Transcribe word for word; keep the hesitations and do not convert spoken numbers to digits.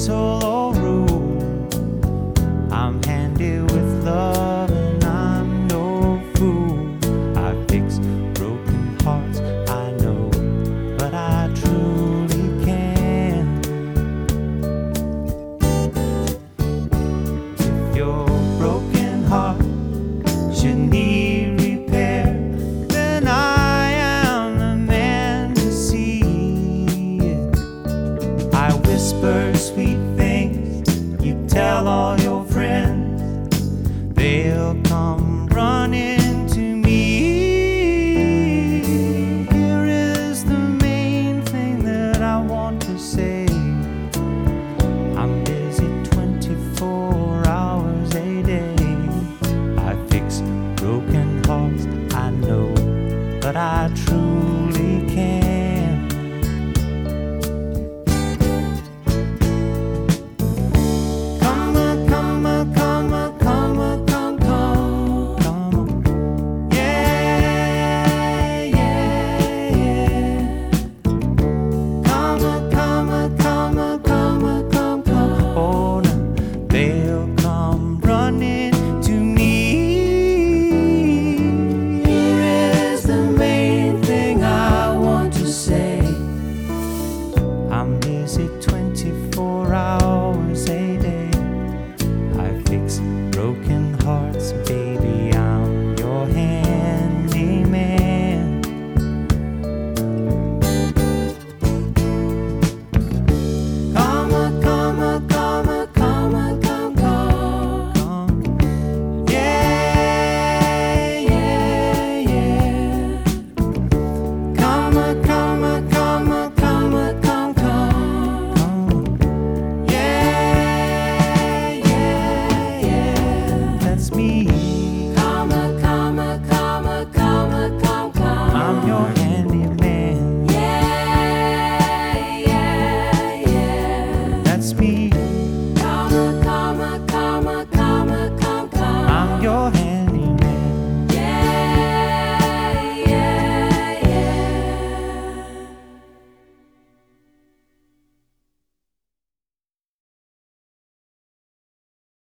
solo room. I'm handy with love and I'm no fool. I fix broken hearts, I know, but I truly can. If your broken heart should need repair, then I am the man to see it. I whisper sweet things, you tell all your friends, they'll come